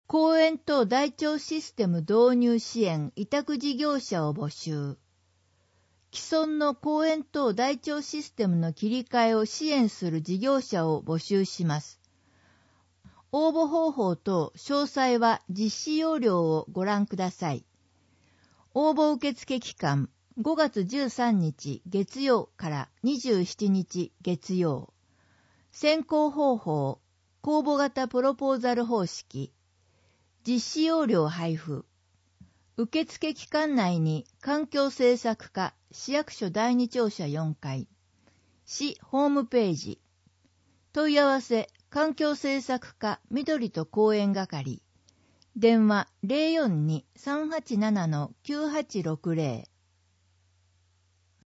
公園等台帳システム導入支援委託事業者を募集。既存の公園等台帳システムの切り替えを支援する事業者を募集します。応募方法と詳細は実施要領をご覧ください。応募受付期間5月13日月曜から27日月曜。選考方法、公募型プロポーザル方式。実施要領配布。受付期間内に環境政策課市役所第二庁舎4階。市ホームページ。問い合わせ環境政策課緑と公園係。電話 042-387-9860